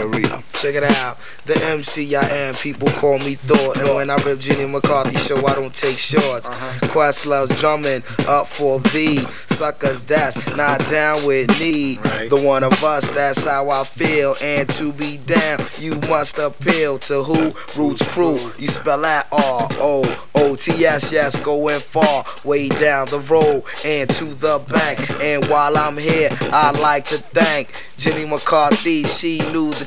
real. Check it out. The MC I am, people call me Thought. And when I rip Jenny McCarthy show, I don't take shorts. Questlove's drumming up for V. Suckers that's not down with me. The one of us, that's how I feel. And to be down, you must appeal to who? Roots Crew. You spell that R-O-O-T-S, yes, going far, way down the road and to the bank. And while I'm here, I'd like to thank Jenny McCarthy. She knew the